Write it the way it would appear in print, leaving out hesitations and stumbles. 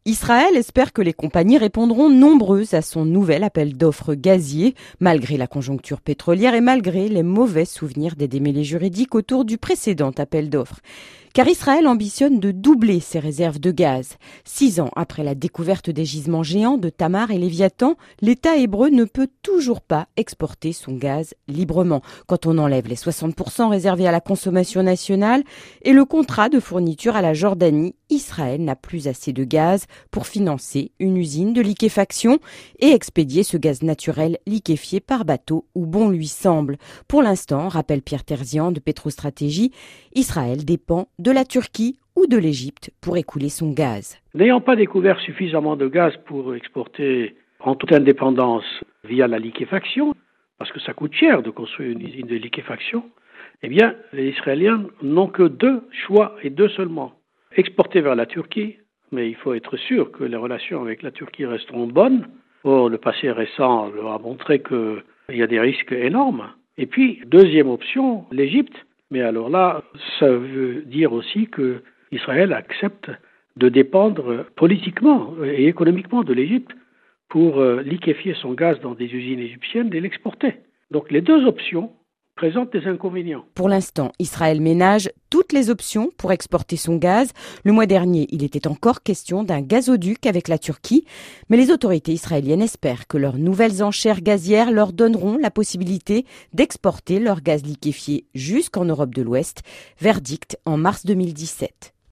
Israël espère que les compagnies répondront nombreuses à son nouvel appel d'offres gazier, malgré la conjoncture pétrolière et malgré les mauvais souvenirs des démêlés juridiques autour du précédent appel d'offres. Car Israël ambitionne de doubler ses réserves de gaz. 6 ans après la découverte des gisements géants de Tamar et Léviathan, l'État hébreu ne peut toujours pas exporter son gaz librement. Quand on enlève les 60% réservés à la consommation nationale et le contrat de fourniture à la Jordanie, Israël n'a plus assez de gaz pour financer une usine de liquéfaction et expédier ce gaz naturel liquéfié par bateau où bon lui semble. Pour l'instant, rappelle Pierre Terzian de Pétrostratégie, Israël dépend de la Turquie ou de l'Égypte pour écouler son gaz. N'ayant pas découvert suffisamment de gaz pour exporter en toute indépendance via la liquéfaction, parce que ça coûte cher de construire une usine de liquéfaction, eh bien, les Israéliens n'ont que 2 choix et 2 seulement. Exporter vers la Turquie, mais il faut être sûr que les relations avec la Turquie resteront bonnes. Or, le passé récent leur a montré qu'il y a des risques énormes. Et puis, deuxième option, l'Égypte. Mais alors là, ça veut dire aussi que Israël accepte de dépendre politiquement et économiquement de l'Égypte pour liquéfier son gaz dans des usines égyptiennes et l'exporter. Donc les 2 options présentent des inconvénients. Pour l'instant, Israël ménage toutes les options pour exporter son gaz. Le mois dernier, il était encore question d'un gazoduc avec la Turquie. Mais les autorités israéliennes espèrent que leurs nouvelles enchères gazières leur donneront la possibilité d'exporter leur gaz liquéfié jusqu'en Europe de l'Ouest. Verdict en mars 2017.